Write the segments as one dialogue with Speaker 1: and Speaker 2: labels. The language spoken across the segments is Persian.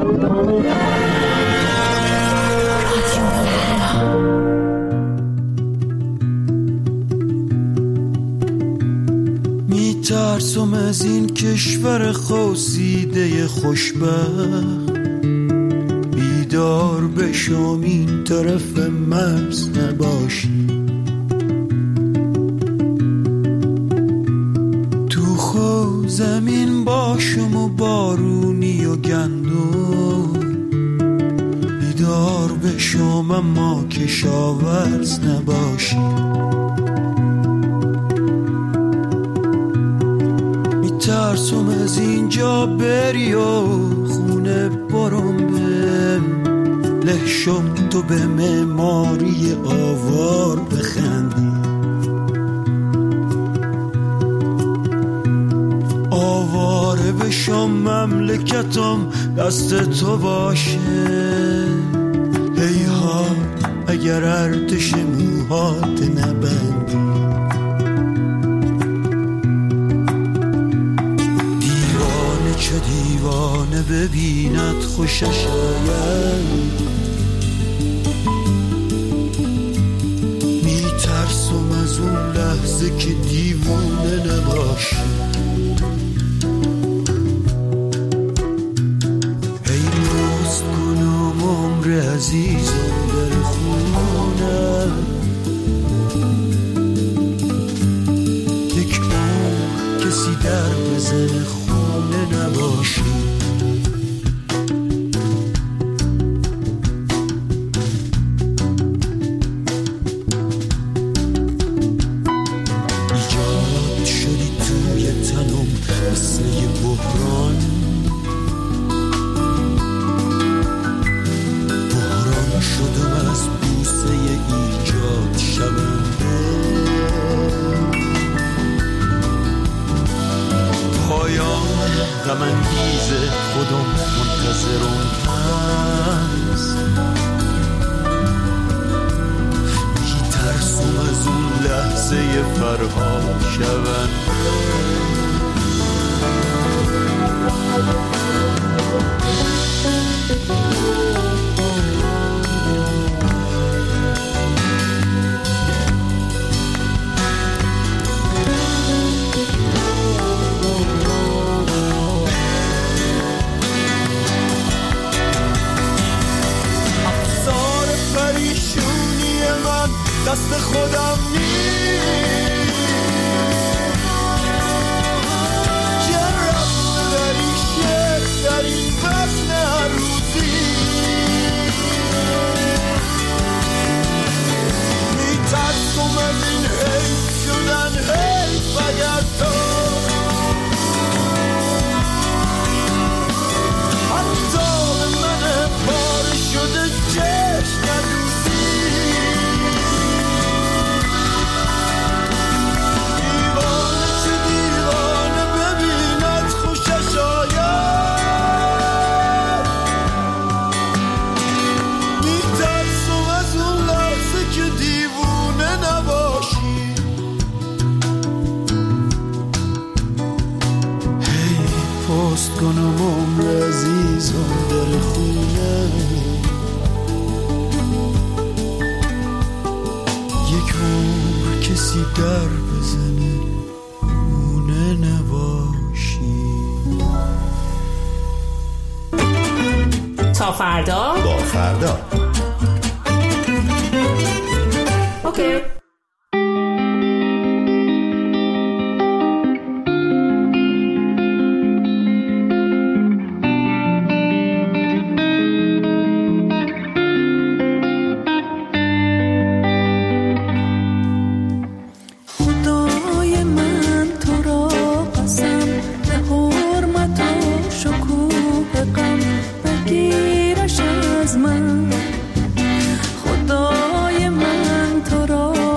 Speaker 1: میترسم از این کشور خواسیده خوشبخت، بیدار بشم این طرف مرز نباشی. تو خو زمین باشم و بارونی و گندم، بیدار بشم اما کشاورز نباشی. میترسم از اینجا بری و خونه برم لهشم تو به معماری آوار بخندی. آواره بشم مملکتم دست تو باشه. هیها اگر ارتش موهات نبندی. دیوانه چه دیوانه ببیند خوشش آید. میترسم از اون لحظه که دیوانه نباشی. ای روز کنم عمر عزیزم در خونه، یک عمر کسی در بزن خونه نباشی. غم‌انگیز خودم منتظرم هست. میترسم از اون لحظه فرهاد شونده. دست خودم نیست که رفت در این شعر در این وزن هر روزی. میترسم از این حیف شدن حیف اگر تو حتی به من پاره شده چشم ندوزی. کنم عمر عزیزم در خونه، یک عمر کسی در بزنه خونه نباشی.
Speaker 2: تا فردا
Speaker 3: با فردا.
Speaker 2: اوکی.
Speaker 4: خدای من تو را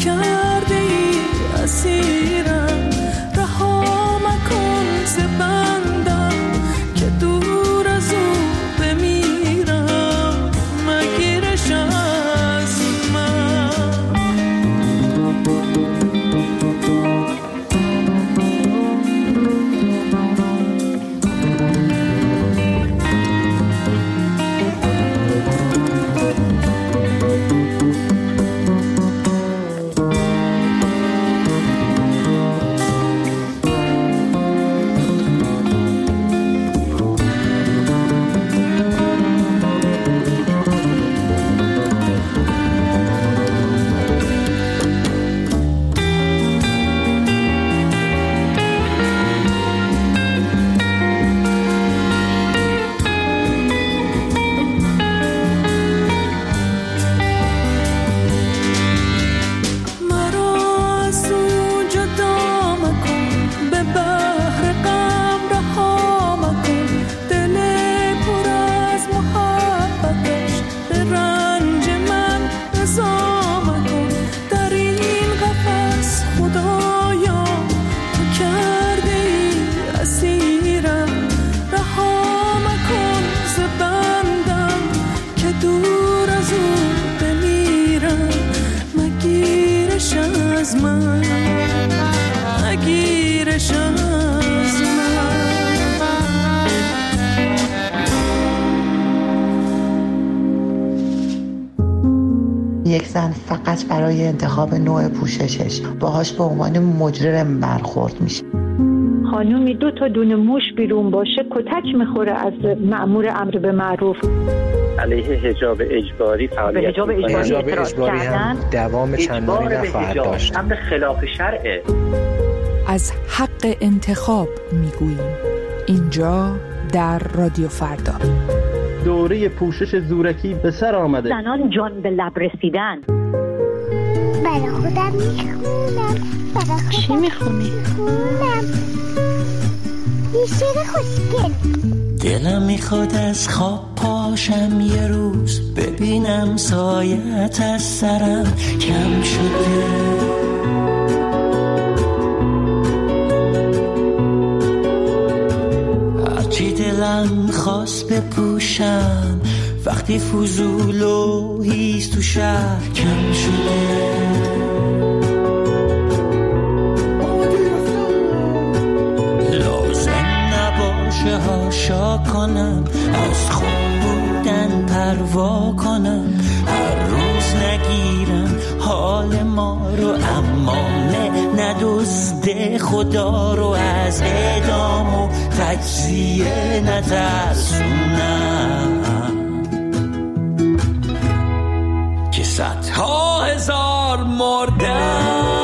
Speaker 3: کرده ای اسیرم، رها مکن ز بندم که دور از او بمیرم، مگیرش از من.
Speaker 4: یک زن فقط برای انتخاب نوع پوششش باهاش به عنوان مجرم برخورد میشه.
Speaker 5: خانومی 2 تا دونه موش بیرون باشه کتک میخوره از مأمور امر به معروف.
Speaker 6: علیه حجاب اجباری فعالیت
Speaker 7: حجاب اجباری هم دوام چندانی نخواهد داشت.
Speaker 6: امر خلاف شرعه.
Speaker 8: از حق انتخاب میگوییم اینجا در رادیو فردا.
Speaker 9: دوره پوشش زورکی به سر آمده.
Speaker 5: زنان جان به لب رسیدن.
Speaker 10: برای خودم میخونم.
Speaker 5: چی میخونی؟
Speaker 10: یه شعر خوشگل.
Speaker 11: دلم میخواد از خواب پاشم یه روز ببینم سایت از سرم کم شده. هرچی دلم خواست بپوشم وقتی فضول و هیز تو شهر کم شده. هاشا کنم از خوب بودن پروا کنم، هر روز نگیرم حال ما رو، امانه ندزده خدا رو، از اعدام و تجزیه نترسونم که 100,000 مردم.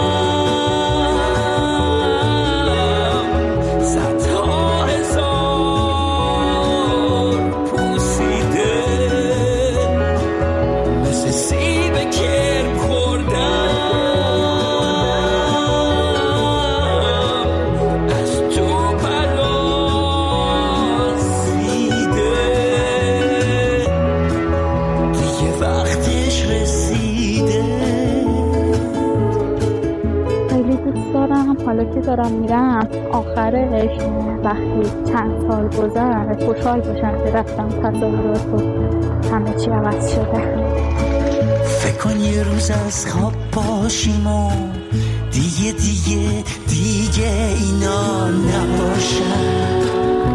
Speaker 12: حالا که دارم میرم آخرش وقتی چند سال گذشت خوشحال باشم که رفتم تصاورات و همه چی عوض شده.
Speaker 11: فکر کن یه روز از خواب باشیم و دیگه اینا نباشن.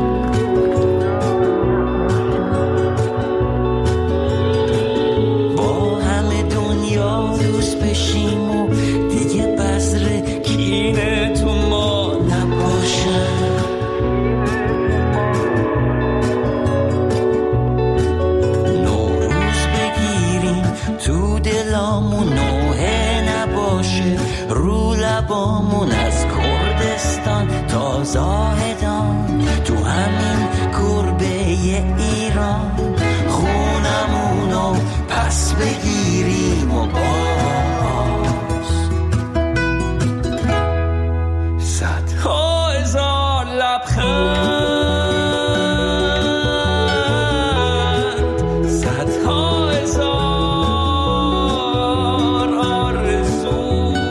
Speaker 11: با همه دنیا دوست بشیم و دیگه بذر کینه تو ما نباشن. نوروز بگیریم تو دلامون، نوحه نباشه رو لبامون، از کردستان تا زاهدان تو همین گربه ایران خونمونو پس بگیریم و باز 100,000 لبخند، 100,000 آرزو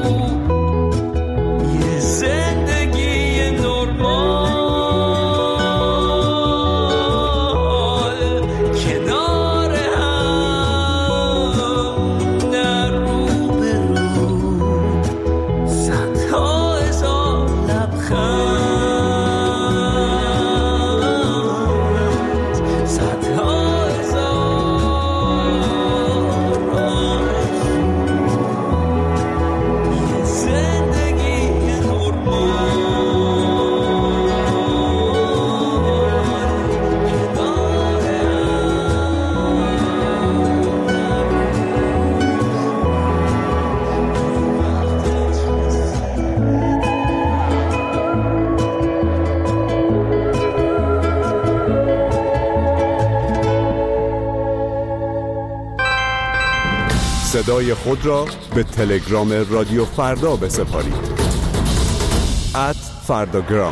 Speaker 13: صدای خود را به تلگرام رادیو فردا بسپارید. @فرداگرام.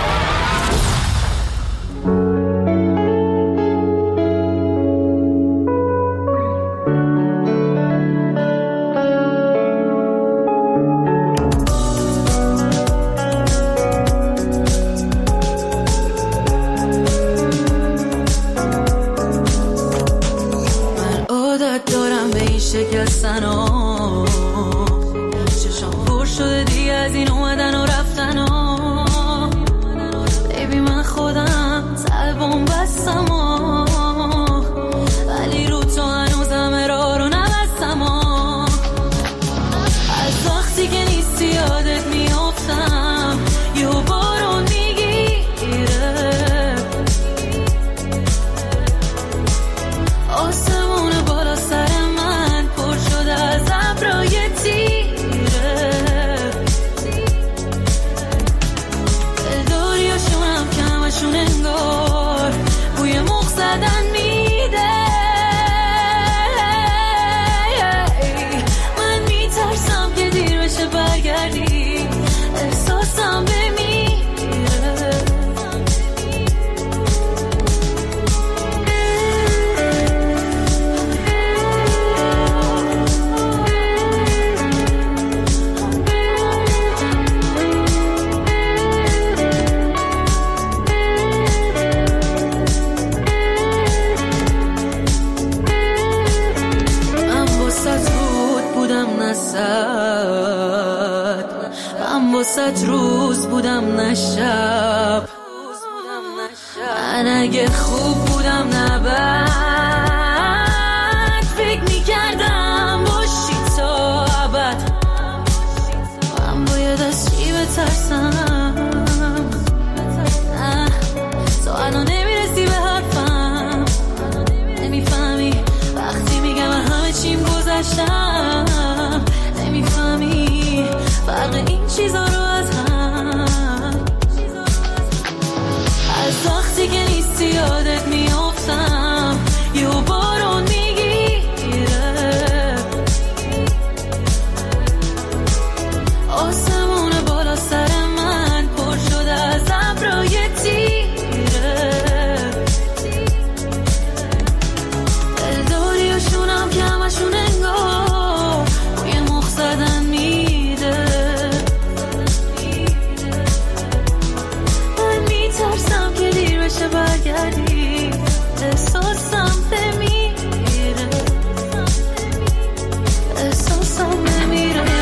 Speaker 3: روز بودم نه شب، من اگه خوب بودم نه بد، فکر میکردم باشی تا ابد. من باید از چی بترسم؟ تو الان نمیرسی به حرفم، نمیفهمی وقتی میگم همه چیم گذشتم، نمیفهمی فرق این چیزا رو از هم. از وقتی که نیستی یادت میافتم، یه بارون میگیره، آسمون بالا سر من پر شده از ابرای تیره، دلداریاشونم که همشون انگار روی مخ زدن میده. من میترسم که دیر بشه برگردی، احساسم بمیره، احساسم بمیره.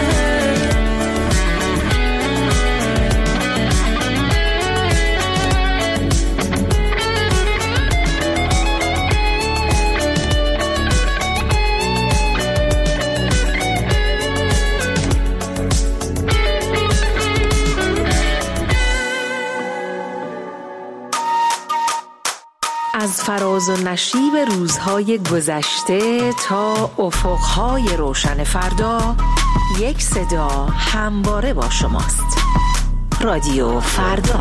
Speaker 8: از فراز و نشیب روزهای گذشته تا افقهای روشن فردا، یک صدا همواره با شماست. رادیو فردا.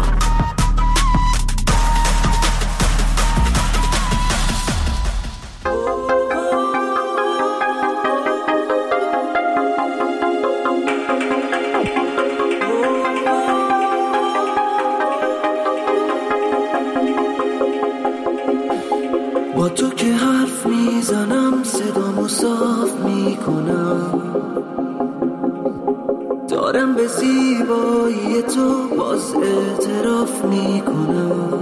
Speaker 11: با تو که حرف میزنم صدامو صاف میکنم، دارم به زیبایی تو باز اعتراف میکنم.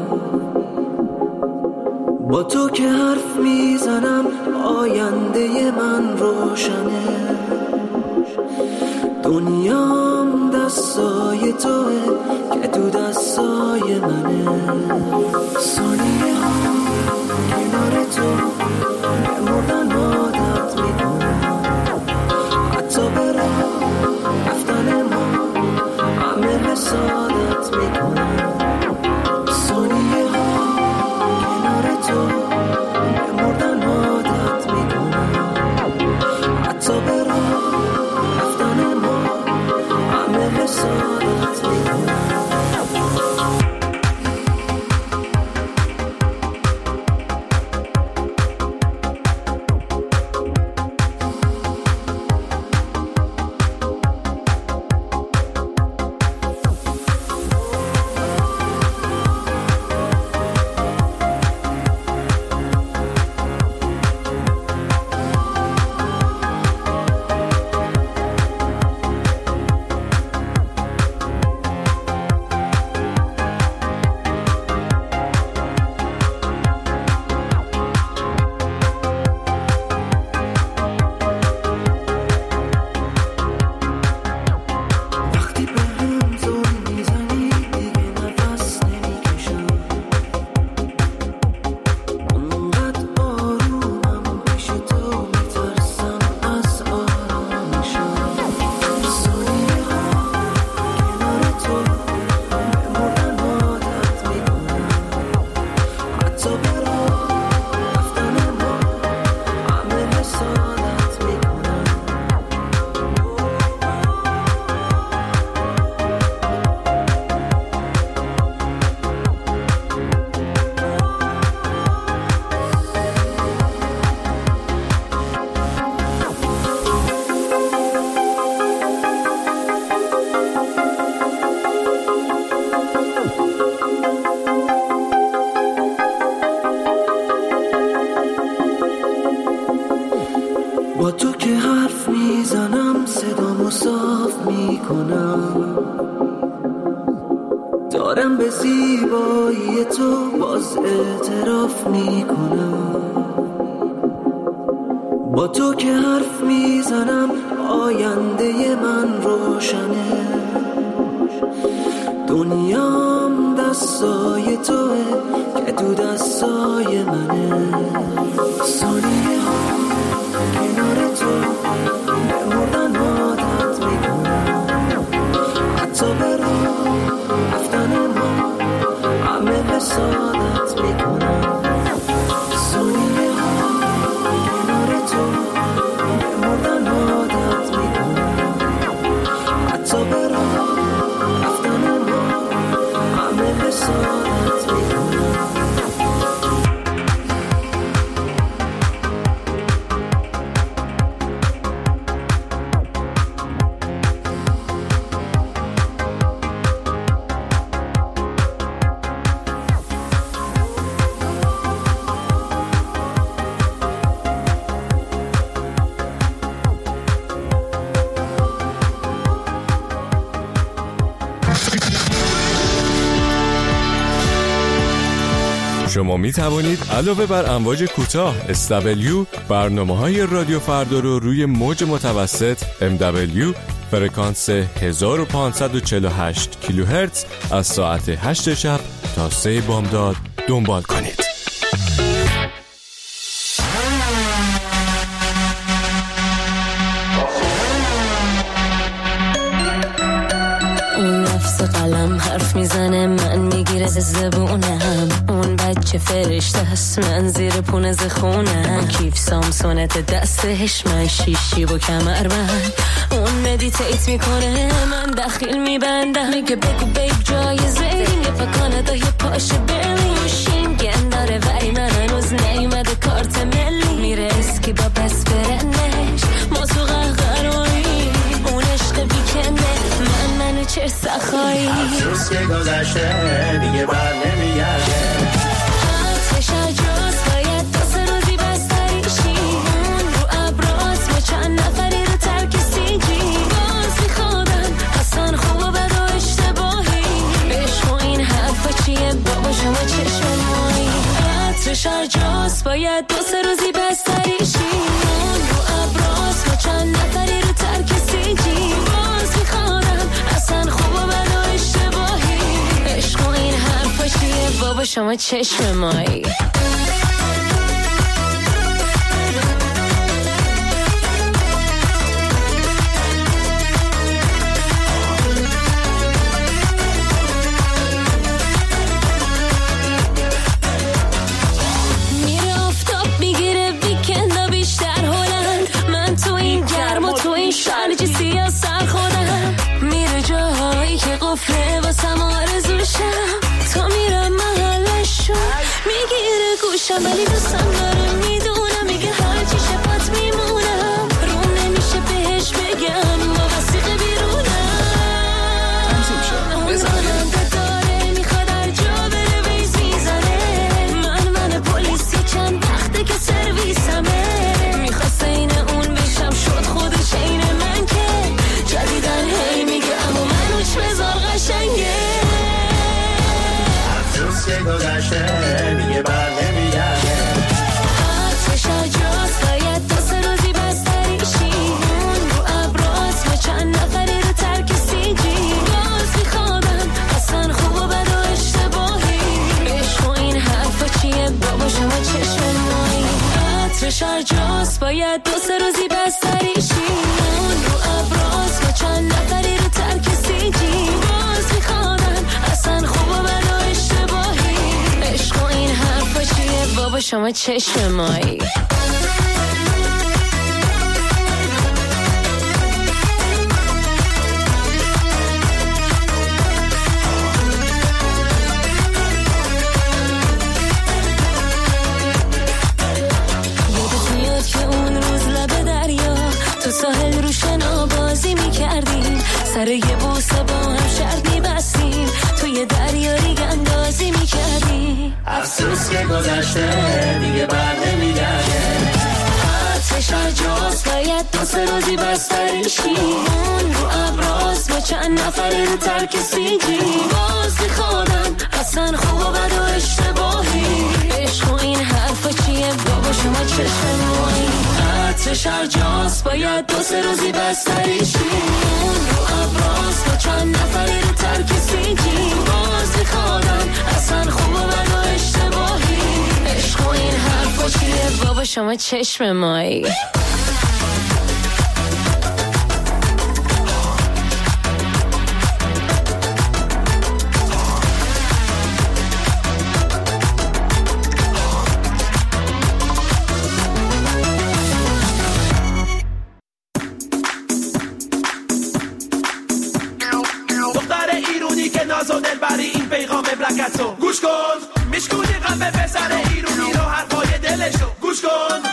Speaker 11: با تو که حرف میزنم آینده من روشنه، دنیام دستای توه که تو دستای منه. ثانیه ها کنار تو بمردن عادت میکنم، حتی برای رفتن ما همه حسادت میکنم. ثانیه ها کنار تو بمردن عادت میکنم، حتی برای رفتن ما همه حسادت میکنم. حرف میزنم صدامو صاف میکنم، دارم به زیبایی تو باز اعتراف میکنم. با تو که حرف میزنم آینده من روشنه، دنیام دستای توه که تو دستای منه. ثانیه ها کنار تو بمردن عادت میکنم، حتی به راه رفتن ما همه حسادت میکنم. ثانیه ها کنار تو بمردن عادت میکنم، حتی به راه رفتن ما همه حسادت میکنم.
Speaker 14: شما می توانید علاوه بر امواج کوتاه SW برنامه‌های رادیو فردا رو روی موج متوسط MW فرکانس 1548 کیلوهرتز از ساعت 8 شب تا 3 بامداد دنبال کنید.
Speaker 3: اون نفس قلم حرف میزنه، من میگیره زبونم. اون بچه فرشته هست، من زیر پونه زخونم. کیف سامسونت دستش، من شیشی و کمربند. اون مدیتیت میکنه، من دخیل میبندم. میگه بگو بیب جایزه یه پا کانادا یه پاش برلین. شینگن داره ولی من هنوز نیومده کارت ملی. میره اسکی با بس برنش، ما تو قهقرایی. اون عشق بیکنه، منو چه سخایی.
Speaker 11: افسوس که گذشته دیگه بر نمیگرده.
Speaker 3: آتش اجاز باید 2 روزی بستریشی. اون رو ابراز ما چند نفری رو ترک سیجی. باز میخوادم اصلا خوب و بد و اشتباهی. عشق و این حرفا چیه بابا شما چشم مایی. آتش اجاز باید 2 روزی بستریشی. اون رو ابراز ما چند نفری رو ترک سیجی. باز میخوادم اصلا خوب و بد و اشتباهی. عشق و این حرفا چیه بابا شما چشم مایی. میره آفتاب میگیره ویکندا بیشتر هلند. من تو این گرم و تو این شرجی سیاه سر خودم. میره جاهایی که قفله واسم آرزوشم. تا میرم محلشو میگیره گوشم، ولی دوستم داره میدونم. میگه هرچی شفت میمونم، روم نمیشه بهش بگم با وسیق بیرونم. اون راننده داره میخواد هر جا بره ویز میزنه. من پلیسی چند وقته که سرویسمه. میخواست این اون بشم، شد خودش این من که جدیدن هی میگه اما منوچ بذار قشنگه.
Speaker 11: افسوس که گذشته دیگه بر نمیگرده.
Speaker 3: آتش اجاز باید 2 روزی بستریشی. اون رو ابراز ما چند نفری رو ترک سیجی. باز میخوادم اصلا خوب و بد و اشتباهی. عشق و این حرفا چیه بابا شما چشم مایی. آتش اجاز باید 2 روزی بستریشی. اون رو ابراز ما چند نفری رو ترک سیجی. باز میخوادم اصلا خوب و بد و اشتباهی. عشق و این حرفا چیه بابا شما چشم مایی. یادت میاد که اون روز لب دریا تو ساحل رو شنا بازی میکردیم. سر یه بوسه با هم شرط میبستیم. توی دریا ریگ اندازی میکردیم.
Speaker 11: افسوس که گذشته دیگه بر نمیگرده.
Speaker 3: آتش شرجاست باید دو سه روزی بستریشی اون رو ابراز با چند نفری رو ترک سیجی بازی خودم اصلا خوب و بد و اشتباهی عشق و این حرفا چیه بابا شما چشم مایی عطر شرجاست باید دو سه روزی بستریشی اون رو ابراز با چند نفری رو ترک سیجی بازی خودم اصلا خوب و بد و اشتباهی عشق و این حرفا چیه بابا شما چشم مایی
Speaker 1: گوش کن میشکونی قلب پسر ایرونی رو حرفای دلشو گوش کن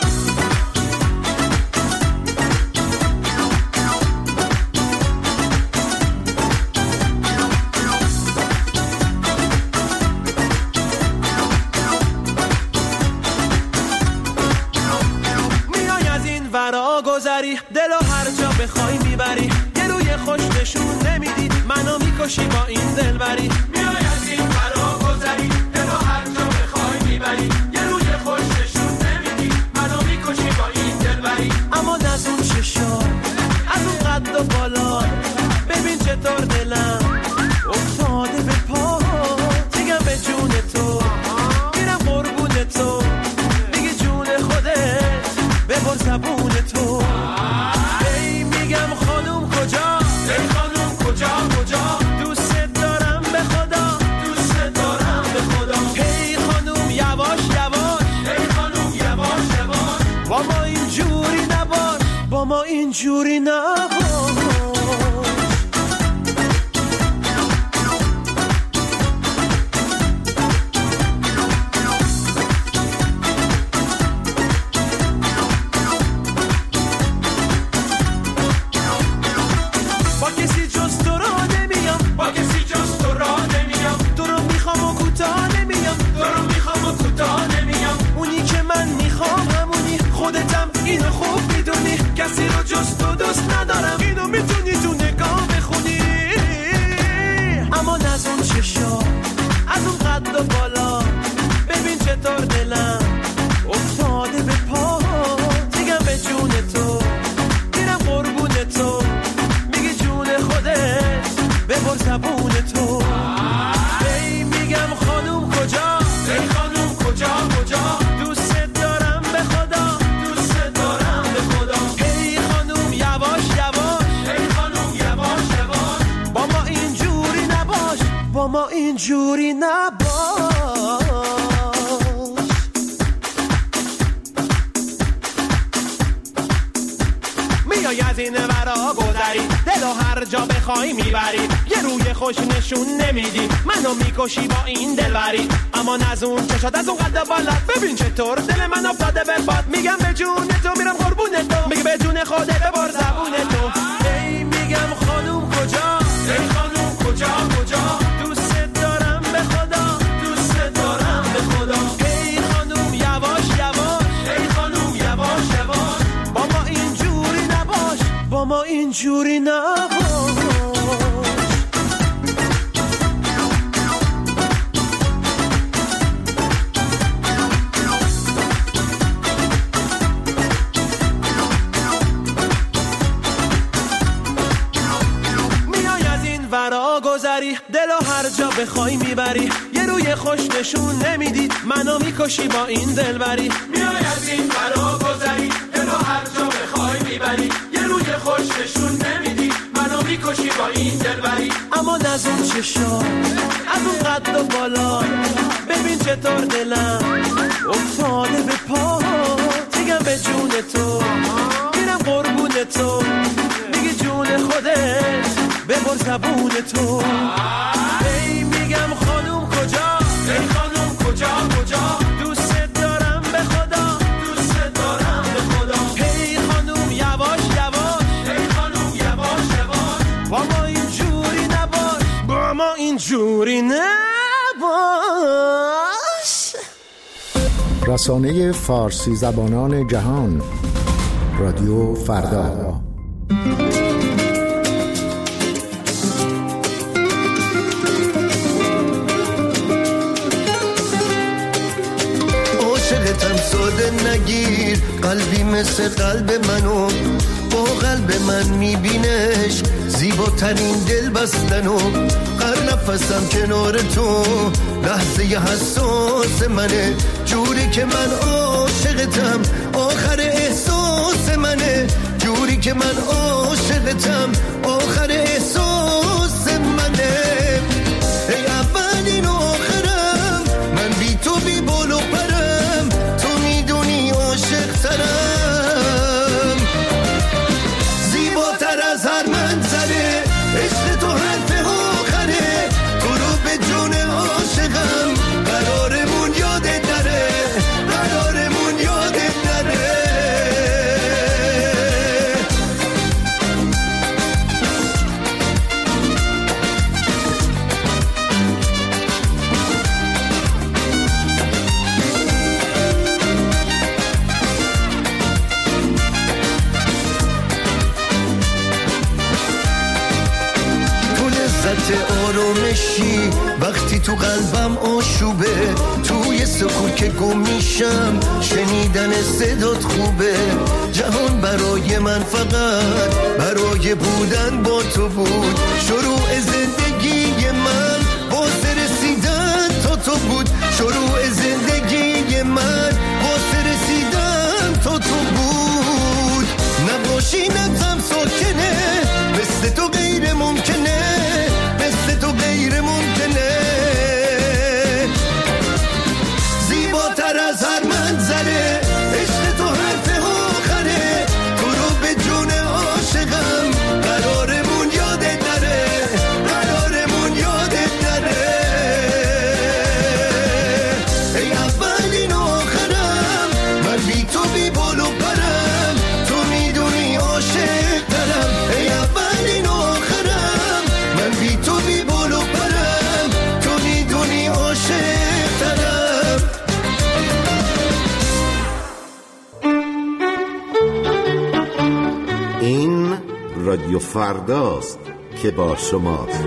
Speaker 1: میای از این ورا گذری دلو هر جا بخوای میبری یه روی خوش نشون نمیدی منو میکشی با این دلبری میای از این ورا گذری دلو هر جا بخوای میبری یه روی خوش نشون نمیدی منو میکشی با این دلبری اما از اون چشا از اون قد و بالا ببین چطور دلم افتاده به پا دیگم به جون تو میرم قربون تو دیگه جون خودت ببر زبون تو ای میگم خانوم کجا ای خانوم کجا کجا دوست دارم به خدا دوست دارم به خدا ای خانوم یواش یواش ای خانوم یواش یواش با ما اینجوری نباش با ما اینجوری نباش اینو خوب میدونی کسی رو جز تو دوست ندارم اینو میتونی تو نگاه بخونی اما از اون چشا از اون قد و بالا ببین چطور دلم افتاده به پا دیگم به جون تو میرم قربون تو میگی جون خودت ببر زبون تو ای میگم خانوم کجا ای خانوم کجا کجا دوست دارم به خدا با ما اینجوری نباش میای از این ورا گذری دلو هر جا بخوای میبری یه روی خوش نشون نمیدی منو میکشی با این دلبری اما از اون چشات از اون قد بالات ببین چطور دل من افتاده به باد میگم به جون تو میرم قربون تو میگه به جون خودت ببر زبون تو ای میگم خانوم کجا ای خانوم کجا کجا با ما اینجوری نباش میای از این ورا گذری دلو هر جا بخوای میبری یه روی خوش نشون نمیدی منو میکشی با این دلبری میای از این ورا گذری دلو هر جا بخوای میبری روی خوش نشون نمیدی منو میکشی با این دلبری اما از اون چشا از اون قد و بالا ببین چطور دلم افتاده به پا دیگم به جون تو میرم قربون تو میگی جون خودت ببر زبون تو ای میگم خانوم کجا ای خانوم کجا کجا دوست دارم به خدا دوست دارم به خدا ای خانوم یواش با ما اینجوری نباش با ما اینجوری نباش
Speaker 15: رسانه فارسی زبانان جهان رادیو فردا.
Speaker 16: عاشقتم ساده نگیر، قلبی مثل قلب منو، با قلب من میبینش زیباترین دل بستنو، هر نفسم کنار تو لحظه حساس منه، جوری که من عاشقتم آخر احساس منه، جوری که من عاشقتم آخر احساس منه. ای اولین و آخرم، من بی تو بی بال و پرم، تو میدونی عاشق ترم، زیباتر از هر منظره، عشق تو حرف آخره، تو رو به جون عاشقم، قرارمون یادت نره، قرارمون یادت نره. آرامشی وقتی تو قلبم آشوبه، توی سکوت که گم میشم شنیدن صدات خوبه، جهان برای من فقط برای بودن با تو بود، شروع زندگی من واسه رسیدن تا تو بود، شروع زندگی من واسه رسیدن تا تو بود، نباشی نفسم ساکنه، مثل تو غیر ممکنه، مثل تو غیر ممکنه، زیباتر از هر منظره، عشق تو حرف آخره، تو رو به جون عاشقم، قرارمون یادت نره، قرارمون یادت نره. ای اولین و آخرم، من بی تو بی بال و پرم، تو میدونی عاشق ترم، ای اولین و آخرم، من بی تو بی بال و پرم، تو میدونی عاشق ترم.
Speaker 15: این رادیو فرداست که با شماست.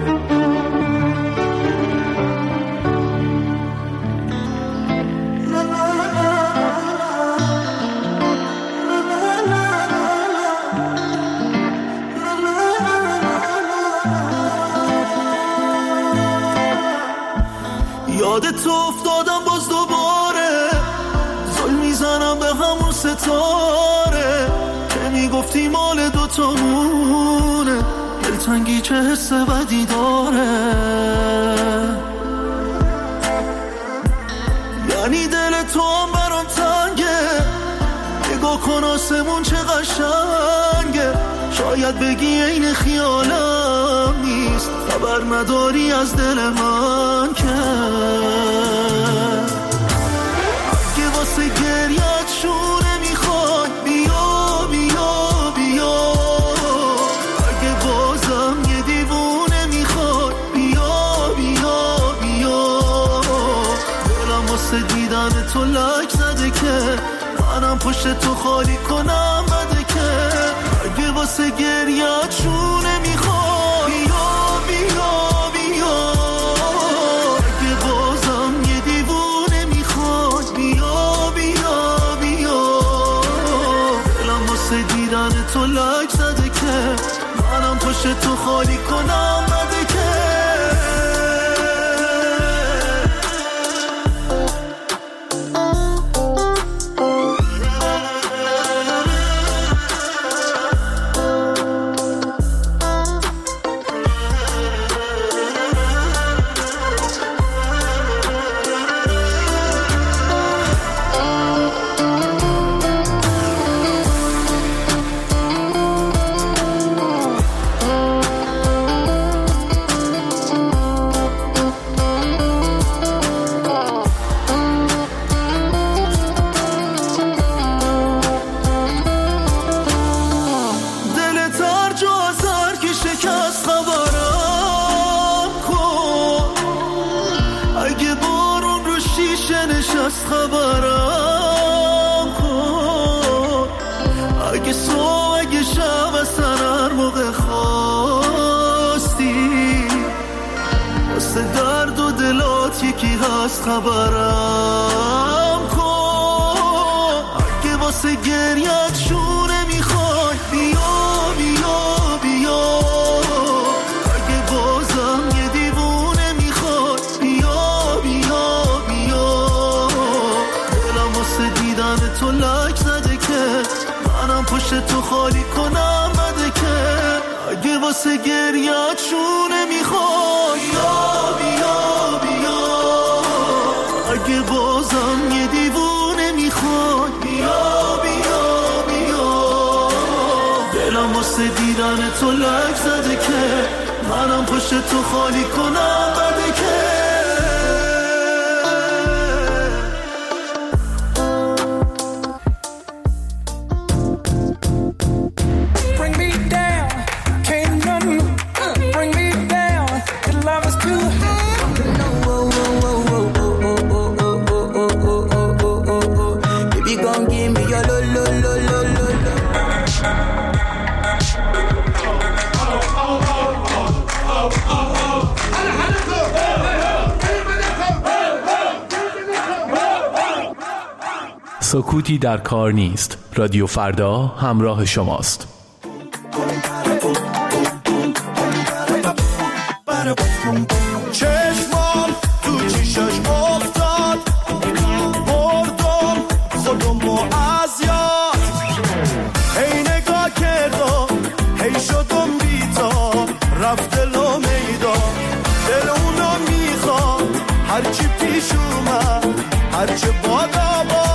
Speaker 1: یادت افتادم باز دوباره، زل میزنم به همون ستاره که میگفتی مال دوتامونه، دلتنگی چه حس بدی داره، یعنی دل تو هم برام تنگه، نگاه کن آسمون چه قشنگه، شاید بگی این خیالم نیست، خبر نداری از دل من که اگه واسه گریت شونه میخوای، بیا بیا بیا، اگه بازم یه دیوونه میخوای، بیا بیا بیا، دلم واسه دیدن تو لک زده که منم پشت تو خالی کنم بده که اگه واسه گریت شونه میخوای، بیا بیا بیا، اگه بازم یه دیوونه میخوای، بیا بیا بیا، دلم واسه دیدن تو لک زده که منم پشت تو خالی کنم بده که
Speaker 16: پس خبرم کن. اگه واسه گریت شونه میخوای بیا بیا بیا، اگه بازم یه دیوونه میخوای بیا بیا بیا. دلم واسه دیدن تو لک زده که منم پشت تو خالی کنم بده که اگه واسه گریت شونه میخوای بیا بیا بیا، اگه بازم یه دیوونه میخوای بیا بیا بیا. دلم واسه دیدن تو لک زده که منم پشت تو خالی کنم بده که
Speaker 1: سکوتی در کار نیست. رادیو فردا همراه شماست.
Speaker 16: چشمام تو چشش افتاد، بردم خودمو از یاد. هی نگاه کردم هی شدم بیتا، رفت دلو میدان دل اونو میخواد. هرچی پیش اومد هرچی بادا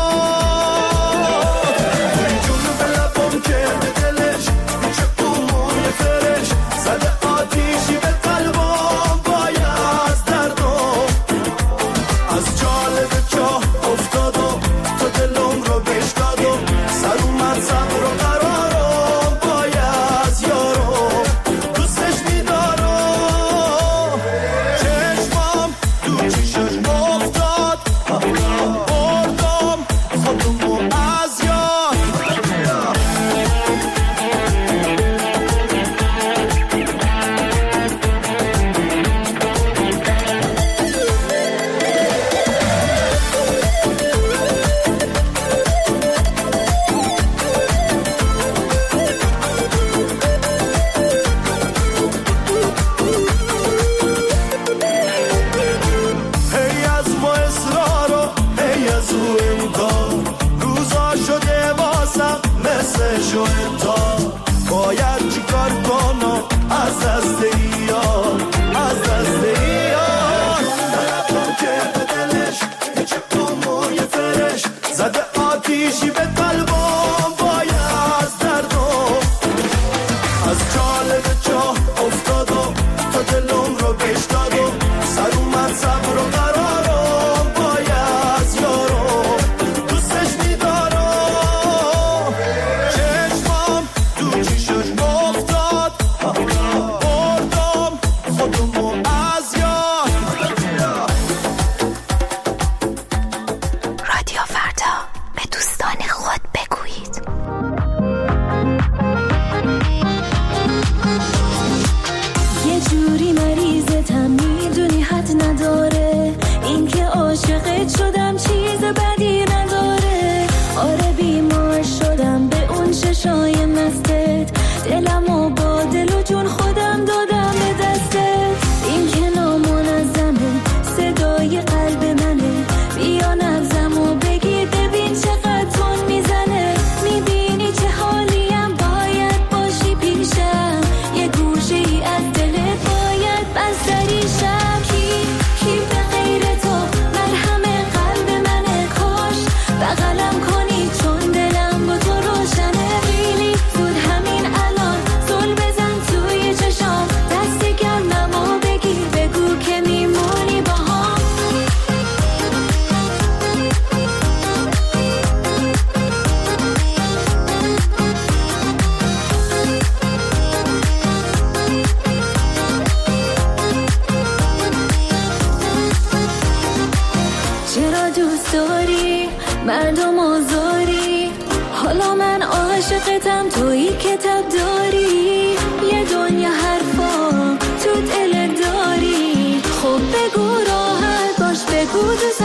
Speaker 3: مردم آزاری، حالا من عاشقتم تویی کتاب داری، یه دنیا حرفا تو دل داری، خب بگو راحت باش بگو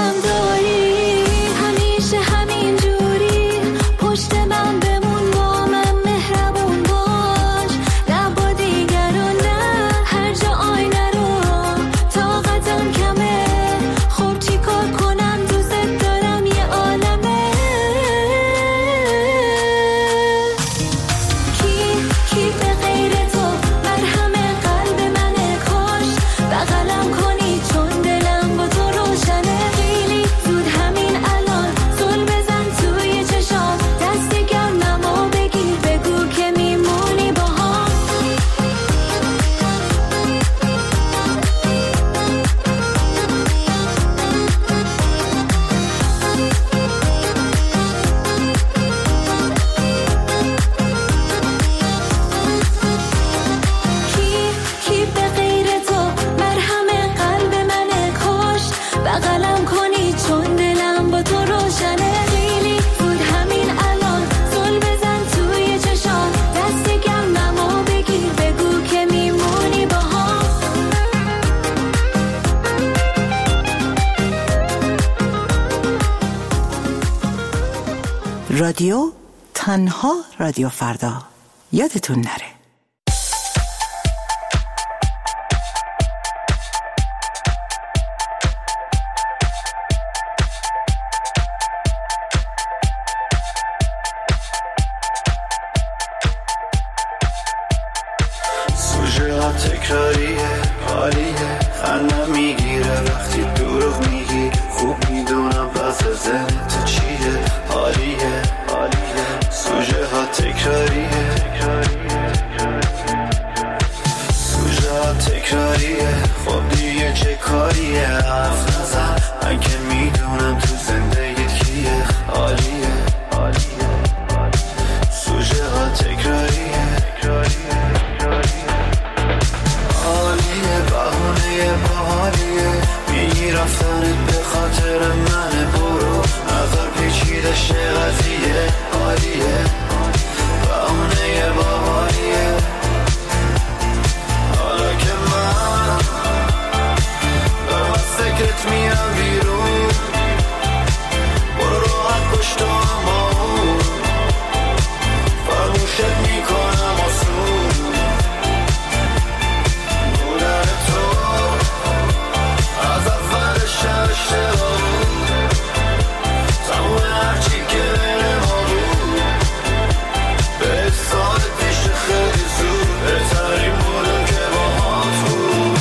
Speaker 17: رادیو، تنها رادیو فردا. یادتون نره.
Speaker 18: تکراریه حالیه خندم میگیره وقتی دروغ میگی خوب میدونم پس ذهنت چیه حالیه سوژه ها تکراریه سوژه ها تکراریه خب دیگه چه کاریه حرف نزن من که میدونم تو زندگیت کیه حالیه سوژه ها تکراریه میگی رفتنت به خاطر منه برو نظر پیچیده شه قضیه حالیه بهونه باحالیه حالا که من دارم از فکرت میرم بیرون برو راحت پشت هم با اون فراموشت میکنم آسون بودن تو از اولش اشتباه بود تموم هرچی که بین ما بود به سال پیش خیلی زود بهترین بودم که باهات بود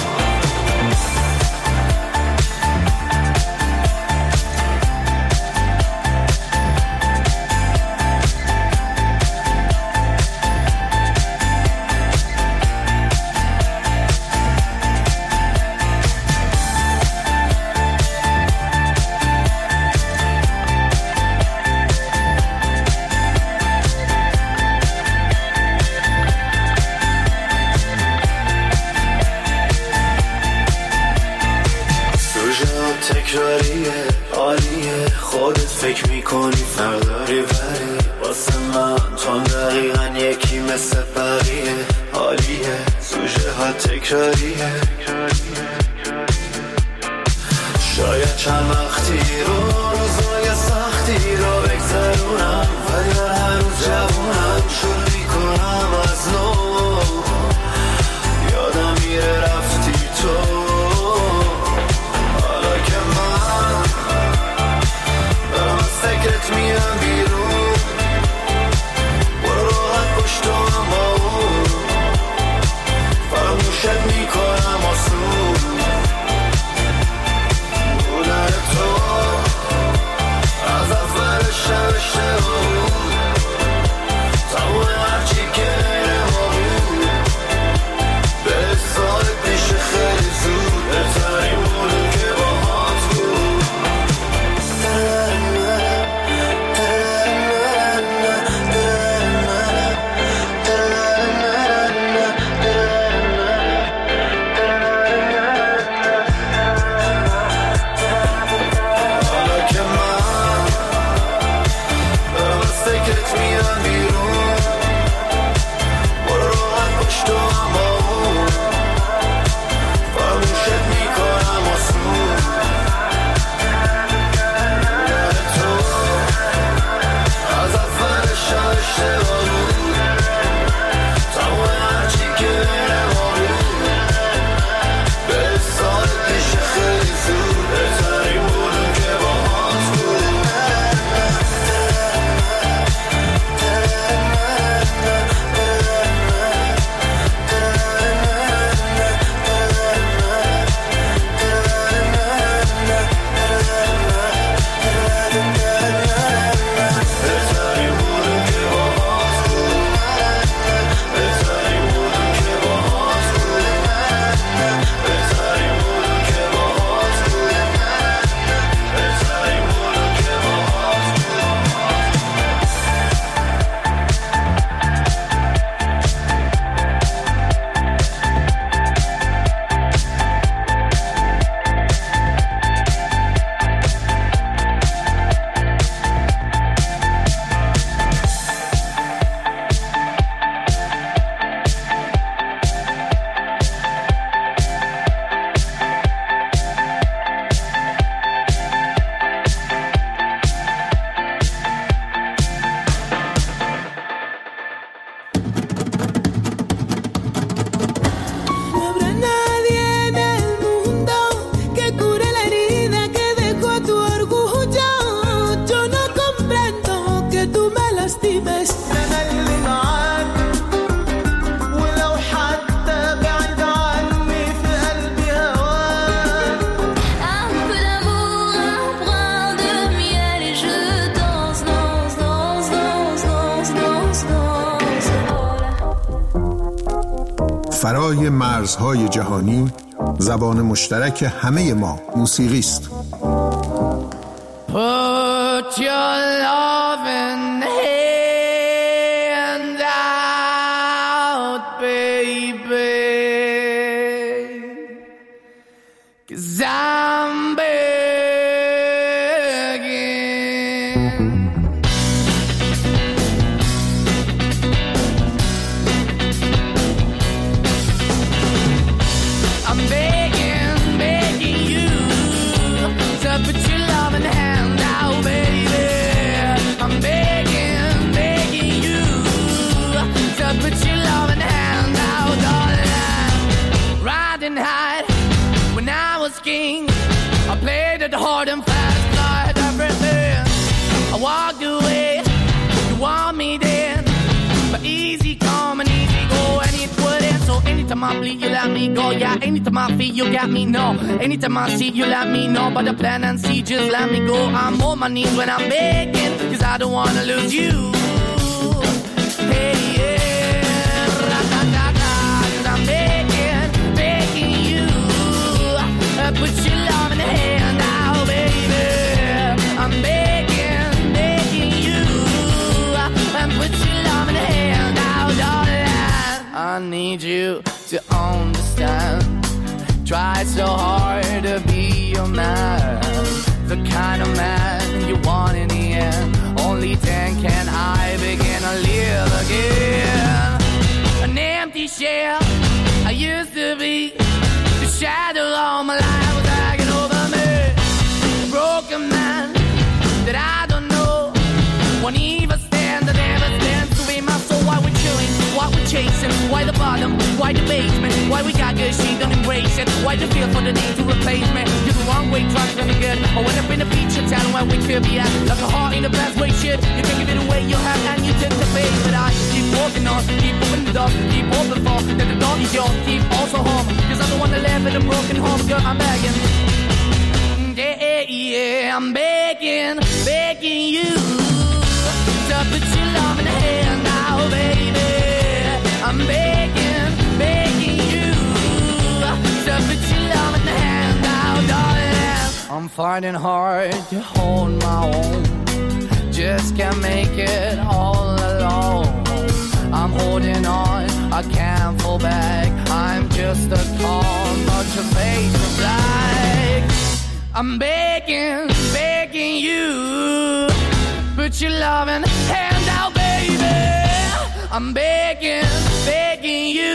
Speaker 18: تکراریه عالیه خودت فکر میکنی فرداری ولی واسه من تو دقیقا یکی مثل بقیه عالیه سوژه ها تکراریه شاید چند وقتی روزای سختی رو بگذرونم ولی هر روز جوونم شروع میکنم از نو یادم میره رفتی تو فکرت میرم بیرون برو راحت پشت هم با اون فراموشت میکنم آسون بودن تو
Speaker 19: فرای مرزهای جهانی زبان مشترک همه ما موسیقی است.
Speaker 1: Put your loving hand out, baby, 'cause I'm begging. I'm begging, begging you to put your loving hand out, baby. I'm begging, begging you to put your loving hand out, darling. Riding high when I was king, I played it hard and fast, tried everything. I walked away, you want me then, but easy come and easy go, and it wouldn't. So anytime I bleed, you let me go. Yeah, anytime I feel, you got me, no. Anytime I see, you let me know. But the plan and see, just let me go. I'm on my knees when I'm begging, 'cause I don't wanna lose you. Hey, yeah, ra-da-da-da, 'cause I'm begging, begging you. Put your love in the hand out, baby. I'm begging, begging you. Put your love in the hand out, darling. I need you to understand. Try so hard to be your man, the kind of man you want in the end. Only then can I begin to live again. An empty shell I used to be, the shadow all my life was hanging over me. A broken man that I don't know, won't even stand, I never stand to be my soul. Why we chewing, why we chasing, why the bottom, why the basement, why we got good, she don't embrace it, why the feel for the need to replace me. You're the wrong way, trying to be good, I went up in the feature town where we could be at, like a heart in the best way, shit. You can give it away, you have, and you take the bait, but I keep walking on, keep moving the door, keep open for, that the door is yours, keep also home, 'cause I don't wanna live in a broken home, girl, I'm begging. Yeah, yeah, I'm begging, begging you to put your love in the hand now, baby. I'm begging, begging you to put your love in the hand now, darling. I'm fighting hard to hold my own, just can't make it all alone. I'm holding on, I can't fall back. I'm just a call, but your face is black. I'm begging, begging you, put your loving hand out, baby. I'm begging, begging you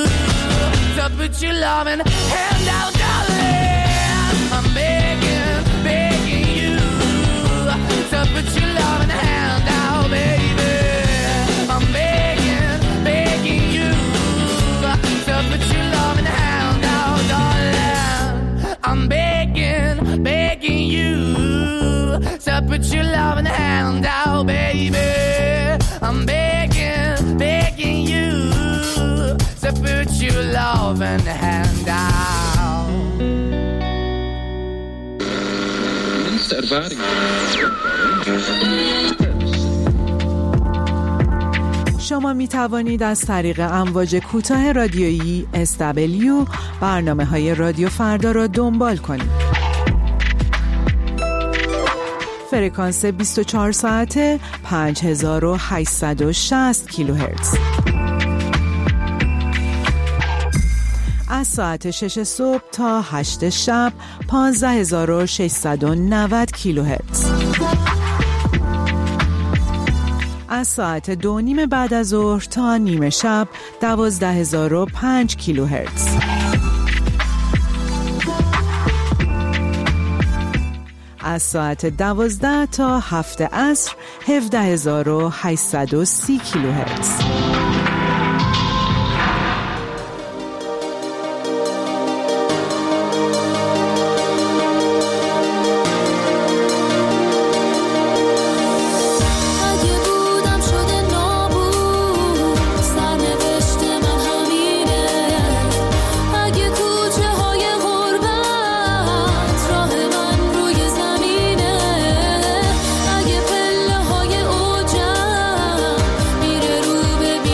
Speaker 1: to put your loving hand out, darling. I'm begging, begging you to put your loving hand out, baby. I'm begging, begging you to put your loving hand out, darling. I'm begging, begging you to put your loving hand out, baby. I'm begging, begging you to put your loving hand out.
Speaker 20: شما می توانید از طریق امواج کوتاه رادیویی SW برنامه‌های رادیو فردا را دنبال کنید. فرکانس 24 ساعته 5860 کیلوهرتز. از ساعت 6 صبح تا 8 شب 15690 کیلوهرتز. از ساعت 2:30 بعد از ظهر تا نیمه شب 12005 کیلوهرتز. از ساعت 12 تا 7 عصر 17830 کیلوهرتز.
Speaker 3: ببین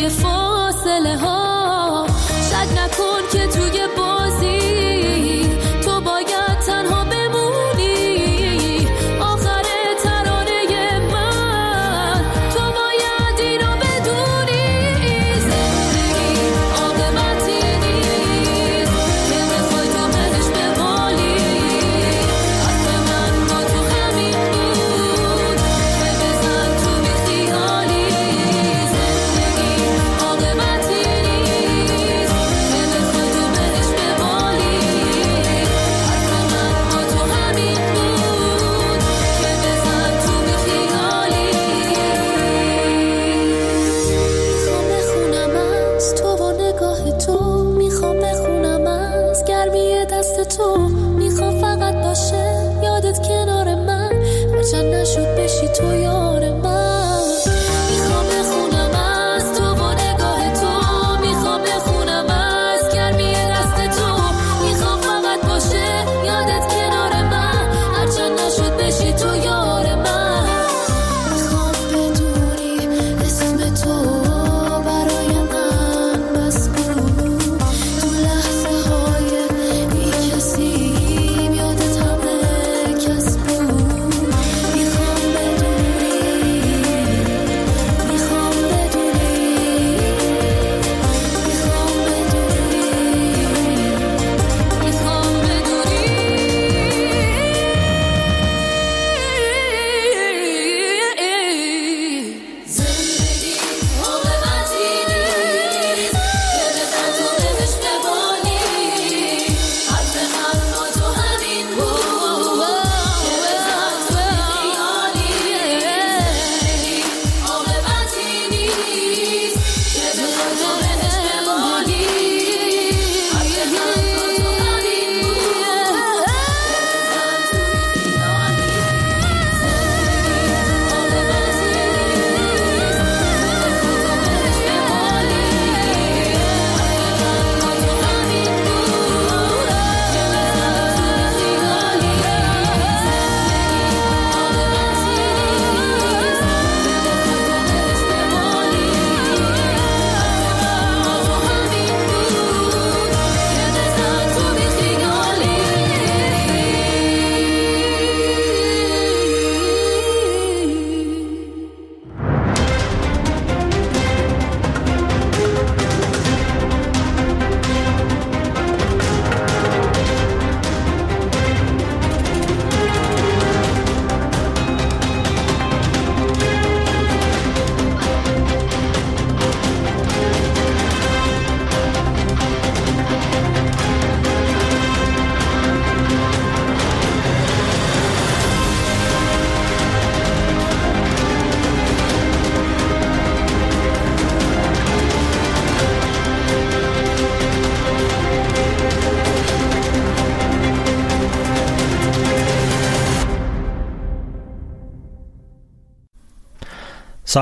Speaker 3: توی فاصله ها. شک نکن که تو